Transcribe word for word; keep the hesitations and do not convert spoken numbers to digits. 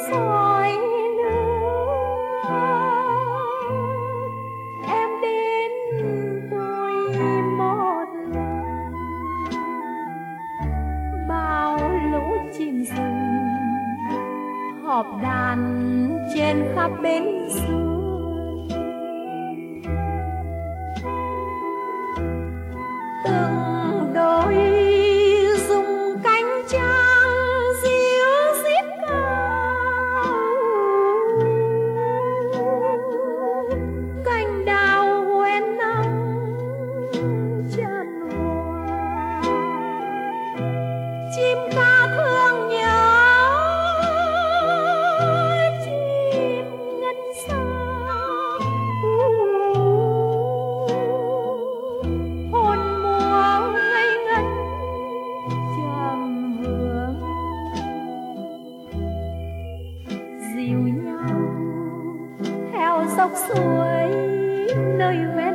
soi nước. Em đến tôi một lần, bao lũ chim rừng họp đàn trên khắp bến suối. Từng đôi rung cánh trắng ríu rít cao, cành đào hoen nắng tràn hòa. Chim ca thương nhớ chim ngân xa, hồn mùa ngây ngất trầm hương. Dìu nhau theo dốc suối nơi ven